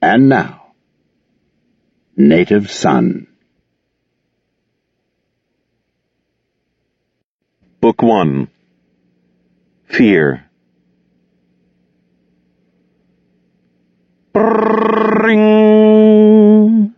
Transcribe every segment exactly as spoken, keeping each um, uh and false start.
And now, Native Son. Book one. Fear. Ring!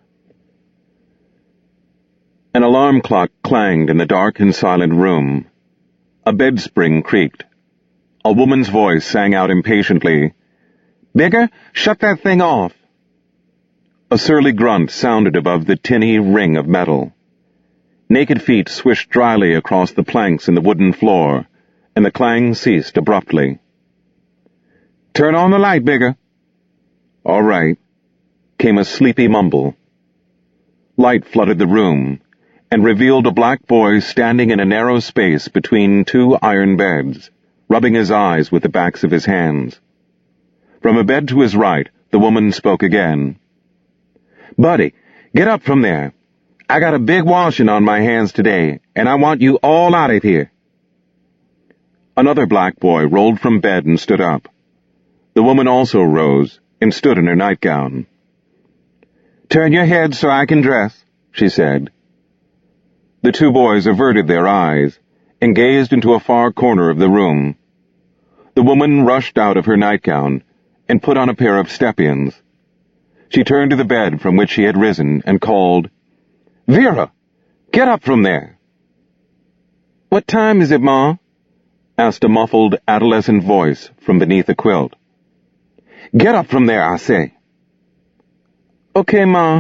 An alarm clock clanged in the dark and silent room. A bed spring creaked. A woman's voice sang out impatiently, "Bigger, shut that thing off." A surly grunt sounded above the tinny ring of metal. Naked feet swished dryly across the planks in the wooden floor, and the clang ceased abruptly. "Turn on the light, Bigger." "All right," came a sleepy mumble. Light flooded the room, and revealed a black boy standing in a narrow space between two iron beds, rubbing his eyes with the backs of his hands. From a bed to his right, the woman spoke again. "Buddy, get up from there. I got a big washing on my hands today, and I want you all out of here." Another black boy rolled from bed and stood up. The woman also rose and stood in her nightgown. "Turn your head so I can dress," she said. The two boys averted their eyes and gazed into a far corner of the room. The woman rushed out of her nightgown and put on a pair of step-ins. She turned to the bed from which she had risen and called, "Vera, get up from there." "What time is it, Ma?" asked a muffled adolescent voice from beneath a quilt. "Get up from there, I say." "Okay, Ma."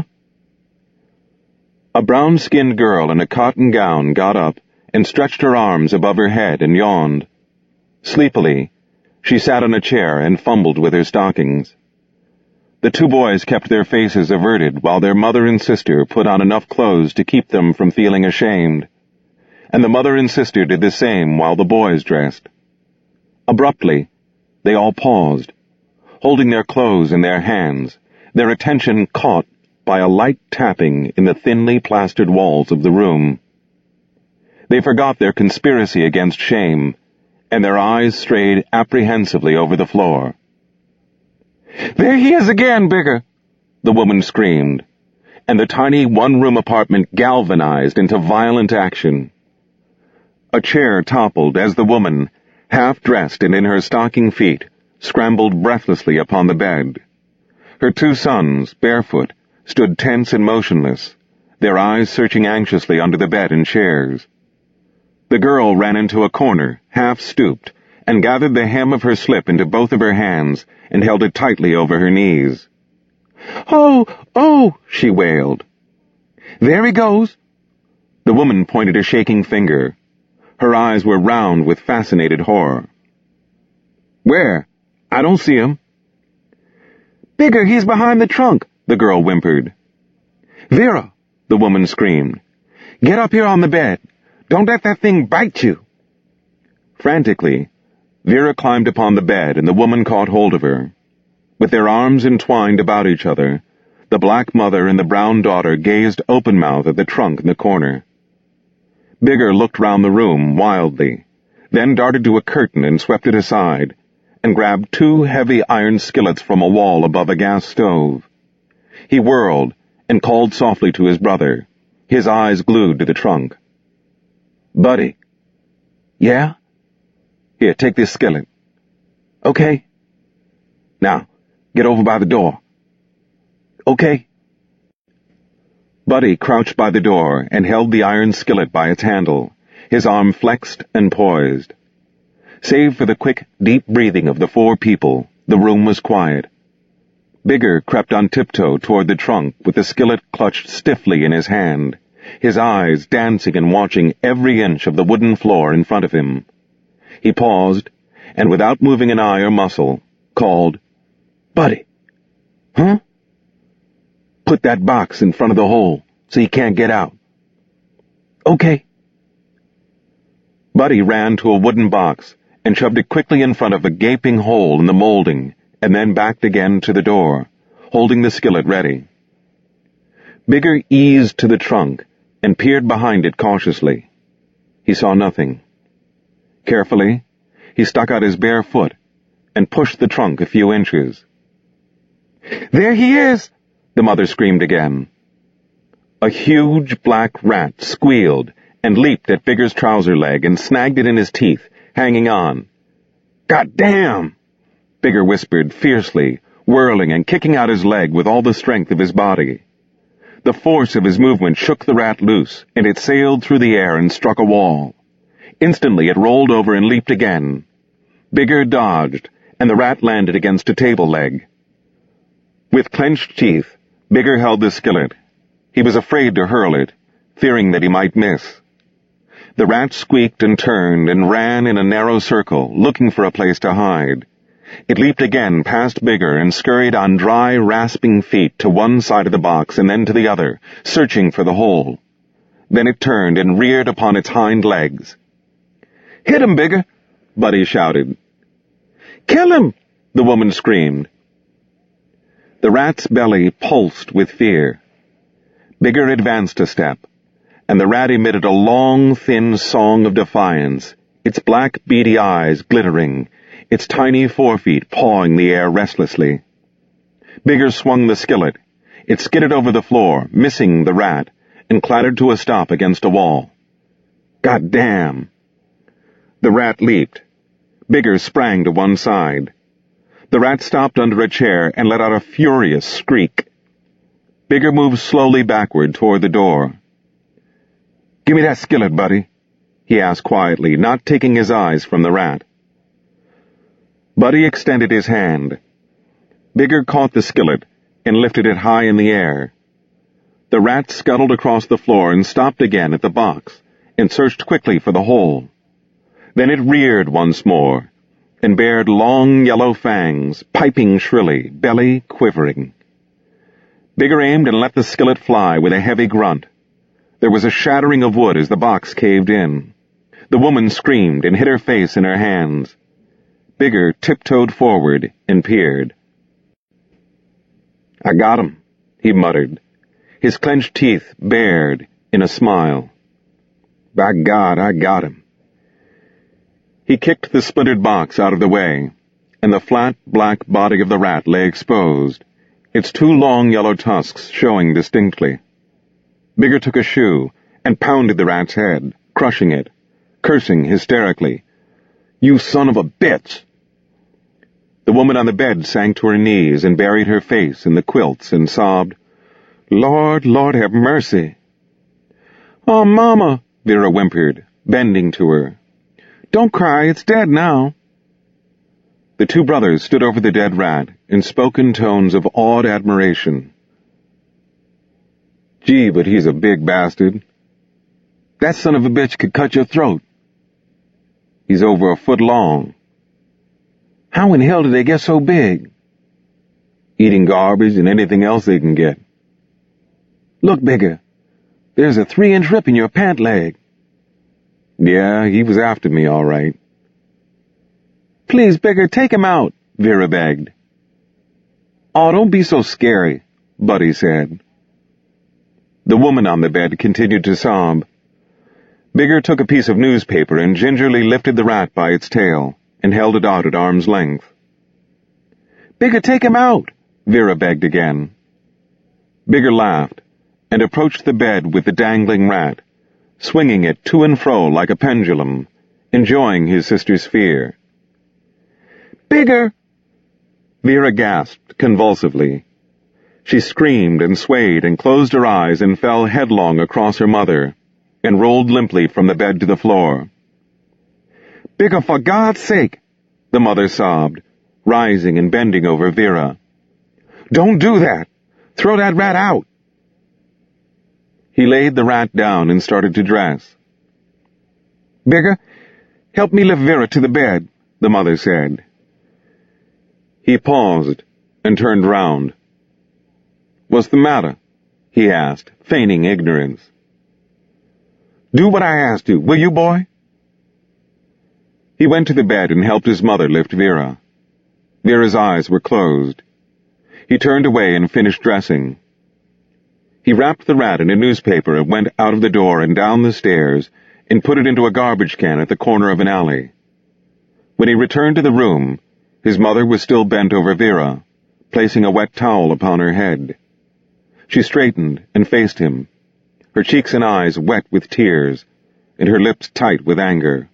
A brown-skinned girl in a cotton gown got up and stretched her arms above her head and yawned. Sleepily, she sat on a chair and fumbled with her stockings. The two boys kept their faces averted while their mother and sister put on enough clothes to keep them from feeling ashamed, and the mother and sister did the same while the boys dressed. Abruptly, they all paused, holding their clothes in their hands, their attention caught by a light tapping in the thinly plastered walls of the room. They forgot their conspiracy against shame, and their eyes strayed apprehensively over the floor. "There he is again, Bigger!" the woman screamed, and the tiny one-room apartment galvanized into violent action. A chair toppled as the woman, half-dressed and in her stocking feet, scrambled breathlessly upon the bed. Her two sons, barefoot, stood tense and motionless, their eyes searching anxiously under the bed and chairs. The girl ran into a corner, half-stooped, and gathered the hem of her slip into both of her hands and held it tightly over her knees. "Oh, oh," she wailed. "There he goes." The woman pointed a shaking finger. Her eyes were round with fascinated horror. "Where? I don't see him." "Bigger, he's behind the trunk," the girl whimpered. "Vera," the woman screamed, "get up here on the bed. Don't let that thing bite you." Frantically, Vera climbed upon the bed and the woman caught hold of her. With their arms entwined about each other, the black mother and the brown daughter gazed open-mouthed at the trunk in the corner. Bigger looked round the room wildly, then darted to a curtain and swept it aside, and grabbed two heavy iron skillets from a wall above a gas stove. He whirled and called softly to his brother, his eyes glued to the trunk. "Buddy." "Yeah?" "Here, take this skillet." "Okay." "Now, get over by the door." "Okay." Buddy crouched by the door and held the iron skillet by its handle, his arm flexed and poised. Save for the quick, deep breathing of the four people, the room was quiet. Bigger crept on tiptoe toward the trunk with the skillet clutched stiffly in his hand, his eyes dancing and watching every inch of the wooden floor in front of him. He paused, and without moving an eye or muscle, called, "Buddy." "Huh?" "Put that box in front of the hole so he can't get out." "Okay." Buddy ran to a wooden box and shoved it quickly in front of a gaping hole in the molding, and then backed again to the door, holding the skillet ready. Bigger eased to the trunk and peered behind it cautiously. He saw nothing. Carefully, he stuck out his bare foot and pushed the trunk a few inches. "There he is!" the mother screamed again. A huge black rat squealed and leaped at Bigger's trouser leg and snagged it in his teeth, hanging on. "God damn!" Bigger whispered fiercely, whirling and kicking out his leg with all the strength of his body. The force of his movement shook the rat loose, and it sailed through the air and struck a wall. Instantly it rolled over and leaped again. Bigger dodged, and the rat landed against a table leg. With clenched teeth, Bigger held the skillet. He was afraid to hurl it, fearing that he might miss. The rat squeaked and turned and ran in a narrow circle, looking for a place to hide. It leaped again past Bigger and scurried on dry, rasping feet to one side of the box and then to the other, searching for the hole. Then it turned and reared upon its hind legs. "Hit him, Bigger!" Buddy shouted. "Kill him!" the woman screamed. The rat's belly pulsed with fear. Bigger advanced a step, and the rat emitted a long, thin song of defiance, its black, beady eyes glittering, its tiny forefeet pawing the air restlessly. Bigger swung the skillet. It skidded over the floor, missing the rat, and clattered to a stop against a wall. "God damn!" The rat leaped. Bigger sprang to one side. The rat stopped under a chair and let out a furious shriek. Bigger moved slowly backward toward the door. "Give me that skillet, Buddy," he asked quietly, not taking his eyes from the rat. Buddy extended his hand. Bigger caught the skillet and lifted it high in the air. The rat scuttled across the floor and stopped again at the box and searched quickly for the hole. Then it reared once more and bared long yellow fangs, piping shrilly, belly quivering. Bigger aimed and let the skillet fly with a heavy grunt. There was a shattering of wood as the box caved in. The woman screamed and hid her face in her hands. Bigger tiptoed forward and peered. "I got him," he muttered, his clenched teeth bared in a smile. "By God, I got him." He kicked the splintered box out of the way, and the flat, black body of the rat lay exposed, its two long yellow tusks showing distinctly. Bigger took a shoe and pounded the rat's head, crushing it, cursing hysterically. "You son of a bitch!" The woman on the bed sank to her knees and buried her face in the quilts and sobbed, "Lord, Lord, have mercy." "Oh, Mama," Vera whimpered, bending to her. "Don't cry, it's dead now." The two brothers stood over the dead rat and spoke in tones of awed admiration. "Gee, but he's a big bastard. That son of a bitch could cut your throat. He's over a foot long. How in hell did they get so big? Eating garbage and anything else they can get. Look, Bigger, there's a three-inch rip in your pant leg." "Yeah, he was after me, all right." "Please, Bigger, take him out," Vera begged. "Oh, don't be so scary," Buddy said. The woman on the bed continued to sob. Bigger took a piece of newspaper and gingerly lifted the rat by its tail and held it out at arm's length. "Bigger, take him out," Vera begged again. Bigger laughed and approached the bed with the dangling rat, swinging it to and fro like a pendulum, enjoying his sister's fear. "Bigger!" Vera gasped convulsively. She screamed and swayed and closed her eyes and fell headlong across her mother and rolled limply from the bed to the floor. "Bigger, for God's sake!" the mother sobbed, rising and bending over Vera. "Don't do that! Throw that rat out!" He laid the rat down and started to dress. "Bigger, help me lift Vera to the bed," the mother said. He paused and turned round. "What's the matter?" he asked, feigning ignorance. "Do what I asked you, will you, boy?" He went to the bed and helped his mother lift Vera. Vera's eyes were closed. He turned away and finished dressing. He wrapped the rat in a newspaper and went out of the door and down the stairs and put it into a garbage can at the corner of an alley. When he returned to the room, his mother was still bent over Vera, placing a wet towel upon her head. She straightened and faced him, her cheeks and eyes wet with tears, and her lips tight with anger.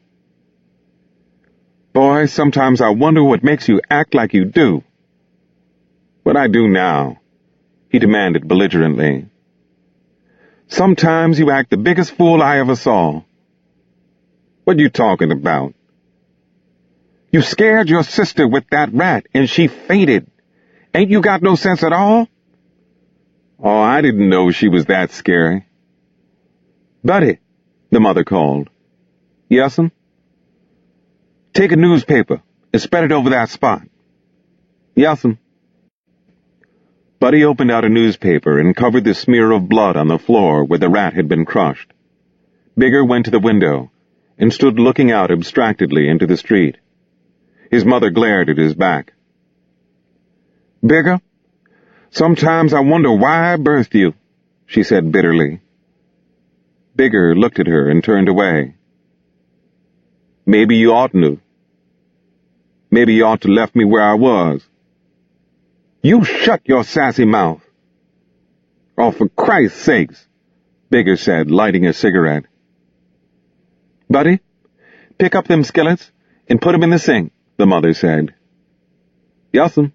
"Boy, sometimes I wonder what makes you act like you do." "What I do now?" he demanded belligerently. "Sometimes you act the biggest fool I ever saw." "What you talking about?" "You scared your sister with that rat, and she fainted. Ain't you got no sense at all?" "Oh, I didn't know she was that scary." "Buddy," the mother called. "Yes'm?" "Take a newspaper and spread it over that spot." "Yes'm." Buddy opened out a newspaper and covered the smear of blood on the floor where the rat had been crushed. Bigger went to the window and stood looking out abstractedly into the street. His mother glared at his back. "Bigger, sometimes I wonder why I birthed you," she said bitterly. Bigger looked at her and turned away. "Maybe you oughtn't to. Maybe you ought to left me where I was." "You shut your sassy mouth." "Oh, for Christ's sakes," Bigger said, lighting a cigarette. "Buddy, pick up them skillets and put 'em in the sink," the mother said. "Yes'm."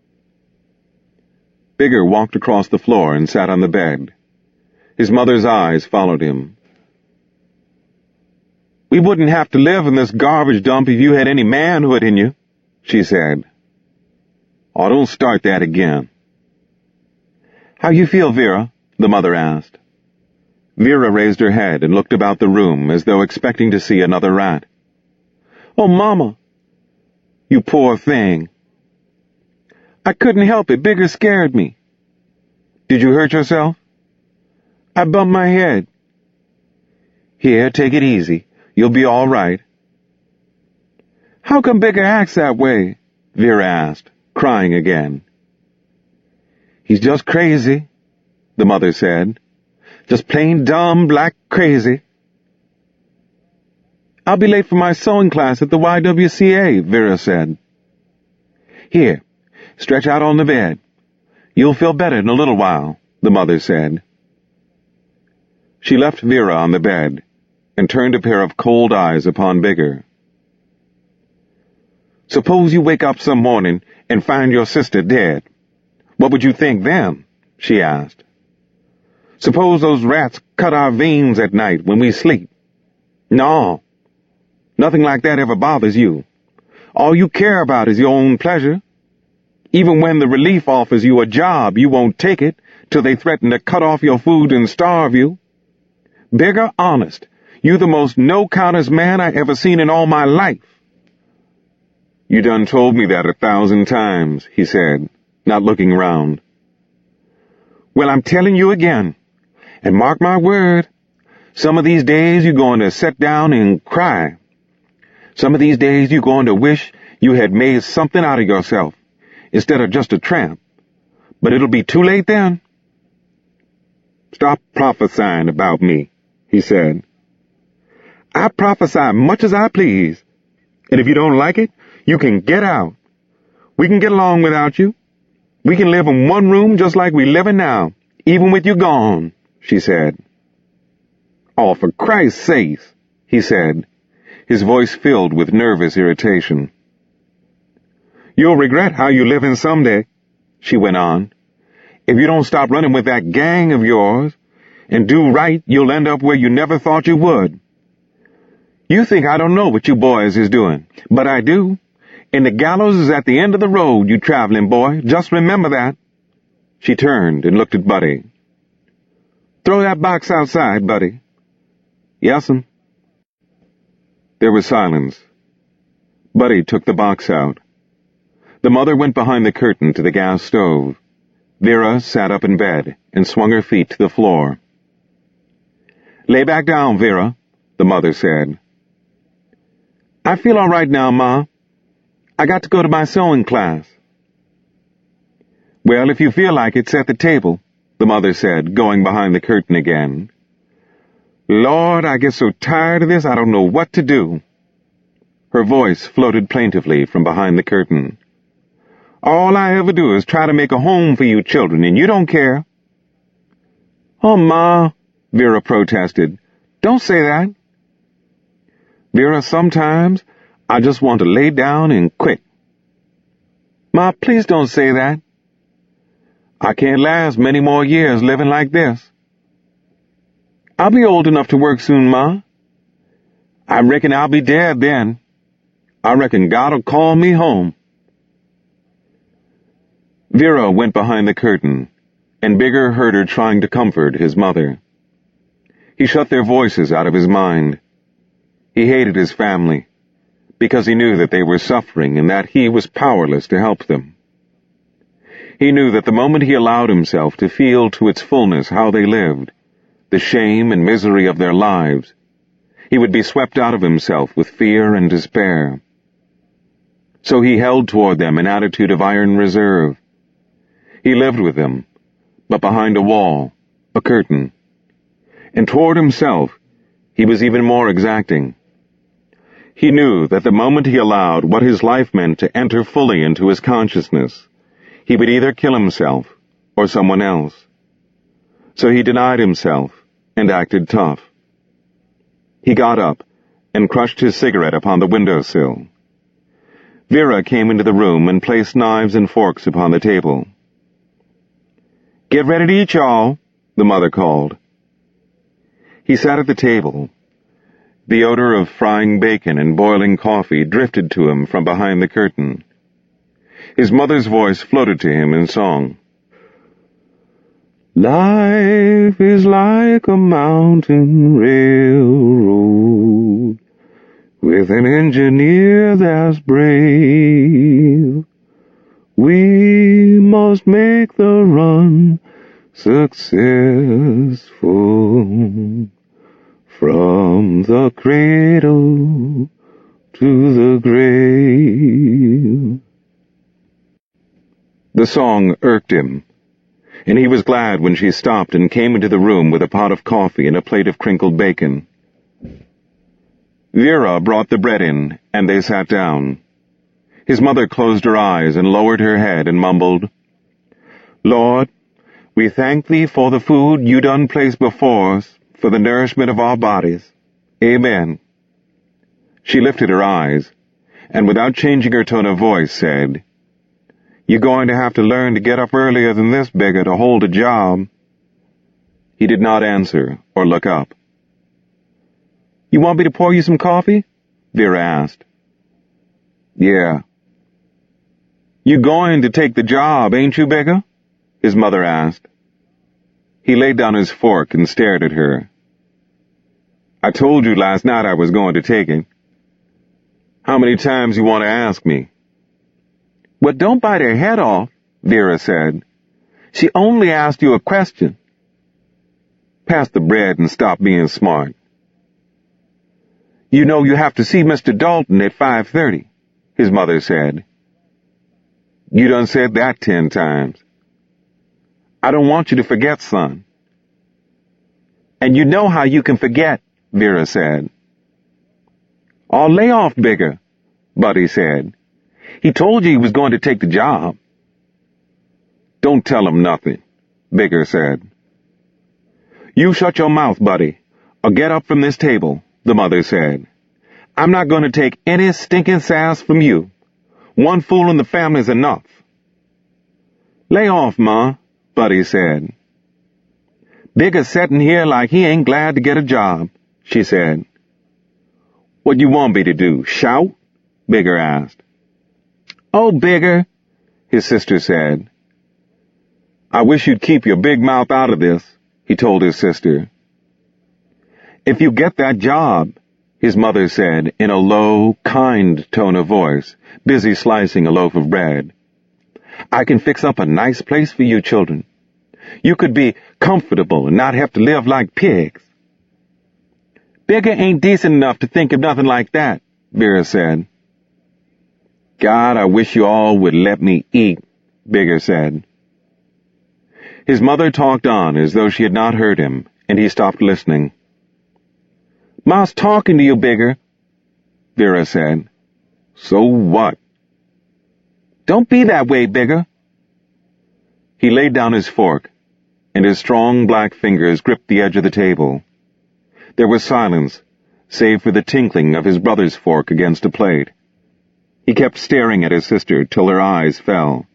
Bigger walked across the floor and sat on the bed. His mother's eyes followed him. "We wouldn't have to live in this garbage dump if you had any manhood in you," she said. "Oh, don't start that again." "How you feel, Vera?" the mother asked. Vera raised her head and looked about the room as though expecting to see another rat. "Oh, Mama." "You poor thing." "I couldn't help it. Bigger scared me." "Did you hurt yourself?" "I bumped my head." "Here, take it easy. You'll be all right." "How come Bigger acts that way?" Vera asked, crying again. "He's just crazy," the mother said. "Just plain dumb, black crazy." "I'll be late for my sewing class at the Y W C A, Vera said. "Here, stretch out on the bed. You'll feel better in a little while," the mother said. She left Vera on the bed and turned a pair of cold eyes upon Bigger. "Suppose you wake up some morning and find your sister dead. What would you think then?" she asked. "Suppose those rats cut our veins at night when we sleep. No, nothing like that ever bothers you. All you care about is your own pleasure. Even when the relief offers you a job, you won't take it till they threaten to cut off your food and starve you. Bigger, honest, you the most no-counters man I ever seen in all my life." "You done told me that a thousand times," he said, not looking round. "Well, I'm telling you again. And mark my word, some of these days you're going to sit down and cry. Some of these days you're going to wish you had made something out of yourself, instead of just a tramp. But it'll be too late then." "Stop prophesying about me," he said. "I prophesy much as I please. And if you don't like it, you can get out. We can get along without you. We can live in one room just like we living now, even with you gone," she said. "Oh, for Christ's sake," he said, his voice filled with nervous irritation. "You'll regret how you're living someday," she went on. "If you don't stop running with that gang of yours and do right, you'll end up where you never thought you would. You think I don't know what you boys is doing, but I do. And the gallows is at the end of the road, you traveling boy. Just remember that." She turned and looked at Buddy. "Throw that box outside, Buddy." "Yes'm." There was silence. Buddy took the box out. The mother went behind the curtain to the gas stove. Vera sat up in bed and swung her feet to the floor. "Lay back down, Vera," the mother said. "I feel all right now, Ma. I got to go to my sewing class." "Well, if you feel like it, set the table," the mother said, going behind the curtain again. "Lord, I get so tired of this, I don't know what to do." Her voice floated plaintively from behind the curtain. All I ever do is try to make a home for you children, and you don't care." "Oh, Ma," Vera protested. "Don't say that." "Vera, sometimes I just want to lay down and quit." "Ma, please don't say that." "I can't last many more years living like this." "I'll be old enough to work soon, Ma." "I reckon I'll be dead then. I reckon God'll call me home." Vera went behind the curtain, and Bigger heard her trying to comfort his mother. He shut their voices out of his mind. He hated his family, because he knew that they were suffering and that he was powerless to help them. He knew that the moment he allowed himself to feel to its fullness how they lived, the shame and misery of their lives, he would be swept out of himself with fear and despair. So he held toward them an attitude of iron reserve. He lived with them, but behind a wall, a curtain. And toward himself, he was even more exacting. He knew that the moment he allowed what his life meant to enter fully into his consciousness, he would either kill himself or someone else. So he denied himself and acted tough. He got up and crushed his cigarette upon the windowsill. Vera came into the room and placed knives and forks upon the table. "Get ready to eat, y'all," the mother called. He sat at the table. The odor of frying bacon and boiling coffee drifted to him from behind the curtain. His mother's voice floated to him in song. "Life is like a mountain railroad, with an engineer that's brave. We must make the run successful, from the cradle to the grave." The song irked him, and he was glad when she stopped and came into the room with a pot of coffee and a plate of crinkled bacon. Vera brought the bread in, and they sat down. His mother closed her eyes and lowered her head and mumbled, "Lord, we thank Thee for the food You done placed before us, for the nourishment of our bodies. Amen." She lifted her eyes, and without changing her tone of voice said, "You're going to have to learn to get up earlier than this, Bigger, to hold a job." He did not answer or look up. "You want me to pour you some coffee?" Vera asked. "Yeah." "You going to take the job, ain't you, Bigger?" his mother asked. He laid down his fork and stared at her. "I told you last night I was going to take it. How many times you want to ask me?" "Well, don't bite her head off," Vera said. "She only asked you a question." "Pass the bread and stop being smart." "You know you have to see Mister Dalton at five thirty, his mother said. "You done said that ten times. I don't want you to forget, son." "And you know how you can forget," Vera said. "Oh, lay off, Bigger," Buddy said. "He told you he was going to take the job." "Don't tell him nothing," Bigger said. "You shut your mouth, Buddy, or get up from this table," the mother said. "I'm not going to take any stinking sass from you. One fool in the family's enough." "Lay off, Ma," Buddy said. "Bigger's sitting here like he ain't glad to get a job," she said. "What you want me to do, shout?" Bigger asked. "Oh, Bigger," his sister said. "I wish you'd keep your big mouth out of this," he told his sister. "If you get that job," his mother said in a low, kind tone of voice, busy slicing a loaf of bread, "I can fix up a nice place for you children. You could be comfortable and not have to live like pigs." "Bigger ain't decent enough to think of nothing like that," Vera said. "God, I wish you all would let me eat," Bigger said. His mother talked on as though she had not heard him, and he stopped listening. "Ma's talking to you, Bigger," Vera said. "So what?" Don't be that way, Bigger. He laid down his fork, and his strong black fingers gripped the edge of the table. There was silence, save for the tinkling of his brother's fork against a plate. He kept staring at his sister till her eyes fell.